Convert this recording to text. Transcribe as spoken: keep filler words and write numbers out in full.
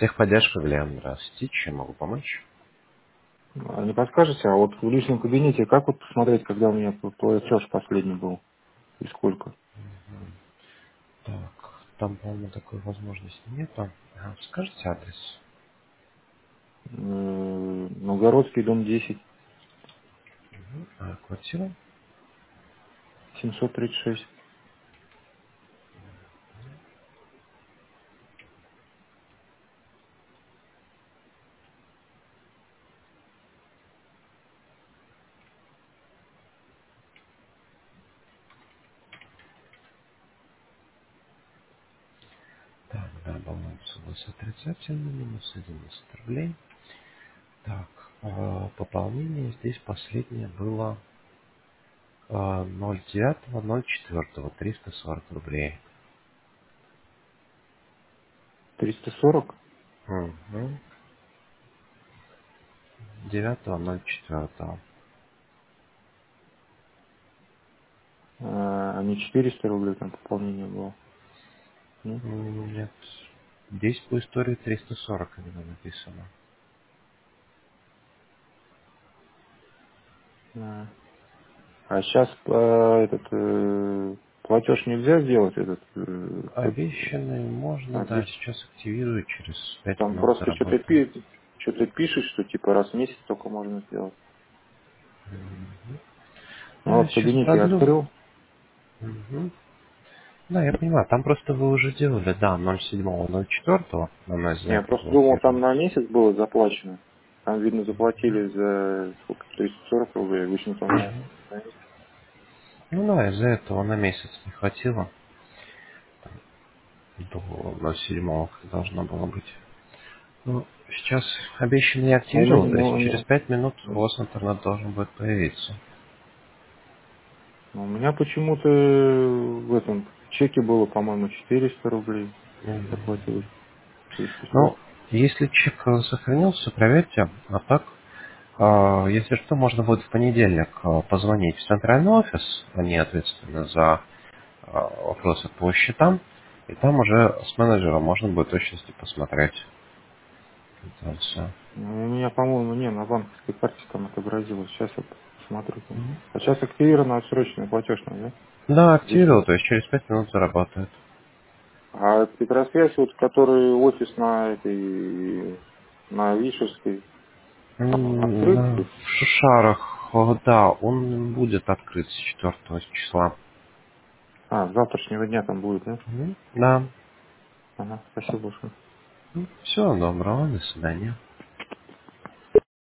Техподдержка, Глен, здравствуйте. Чем могу помочь? А не подскажете, а вот в личном кабинете как вот посмотреть, когда у меня платеж последний был и сколько? Так, там, по-моему, такой возможности нету. А, скажите адрес. Э, Новгородский, дом десять, А, квартира? семьсот тридцать шесть. Так, да, баланс у вас отрицательный, минус одиннадцать рублей. Так, а, пополнение здесь последнее было а, ноль девятого ноль четвёртого, триста сорок рублей. триста сорок, Угу. девятого ноль четвёртого. э, а не четыреста рублей там пополнение было. Нет? Нет, здесь по истории триста сорок именно написано. А а сейчас этот э, платеж нельзя сделать, этот э, тот, Обещанный можно, а, да, здесь сейчас активирую, через пять там минут просто что-то заработает. пишет, что-то пишет, что типа раз в месяц только можно сделать. Ну Да, я вот в сейчас кабинете я продлю. открыл. Мгм. Да, я понимаю, там просто вы уже делали, да, ноль седьмого ноль четвёртого на мой Не, я знак просто думал, там заблокирован. на месяц было заплачено. Там, видно, заплатили за сколько, триста сорок рублей, обычно там на, на месяц. Ну да, из-за этого на месяц не хватило. До ноль седьмого как должно было быть. Ну, сейчас обещанный я А у активировал, меня, то есть ну, через не- пять минут у ну, вас интернет должен будет появиться. у меня почему-то в этом чеке было, по-моему, четыреста рублей. Мгм. Заплатил триста Ну, сорок. если чек э, сохранился, проверьте, а так А, Если что, можно будет в понедельник а, позвонить в центральный офис, они ответственны за а, вопросы по счетам, и там уже с менеджером можно будет в точности посмотреть квитанцию. Ну, у меня, по-моему, не, на банковской карте там отобразилось. Сейчас я посмотрю. Там. А сейчас активирован отсрочный платеж, да? Да, Здесь активировал, вот. то есть через пять минут заработает. А Петросвязь, вот, который офис на этой, на Вишерской, там М, открыт? да, В Шушарах, о, да, он будет открыт с четвёртого числа. А, с завтрашнего дня там будет, да? Мгм. Да. Ага, спасибо большое. Всего доброго, до свидания.